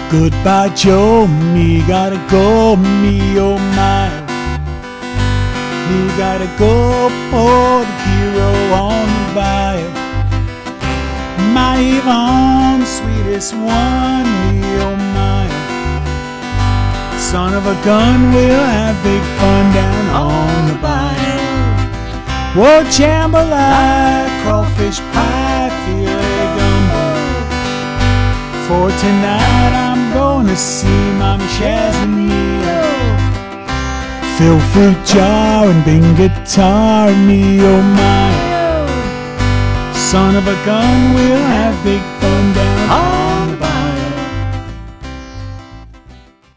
Goodbye, Joe, me gotta go, me oh my. Me gotta go, oh, the hero on the bayou. My Yvonne, sweetest one, me oh my. Son of a gun, we'll have big fun down on the bayou. Whoa, jambalaya, crawfish pie, filet gumbo. For tonight I'm gonna see Mama Shazamia. Fill fruit jar and bing guitar, me oh my. Son of a gun, we'll have big fun down